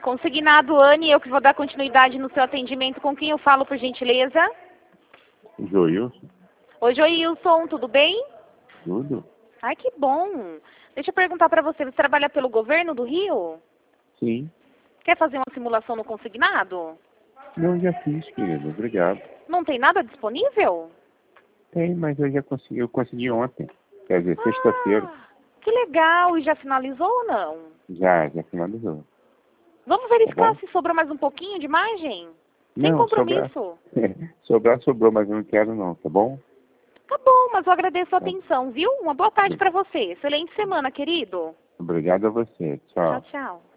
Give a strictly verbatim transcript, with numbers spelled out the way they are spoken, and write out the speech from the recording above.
Consignado, Anne, eu que vou dar continuidade no seu atendimento. Com quem eu falo, por gentileza? Joilson? Oi, Joilson, tudo bem? Tudo? Ai, que bom. Deixa eu perguntar pra você, você trabalha pelo governo do Rio? Sim. Quer fazer uma simulação no consignado? Não, já fiz, querido. Obrigado. Não tem nada disponível? Tem, mas eu já consegui. Eu consegui ontem. Quer dizer, sexta-feira. Ah, que legal. E já finalizou ou não? Já, já finalizou. Vamos Tá verificar bom? se sobrou mais um pouquinho de margem? Sem Não, sobrar. compromisso. Sobrar, sobrou, mas eu não quero não, tá bom? Tá bom, mas eu agradeço a Tá. atenção, viu? Uma boa tarde pra você. Excelente semana, querido. Obrigado a você. Tchau, Tchau. tchau.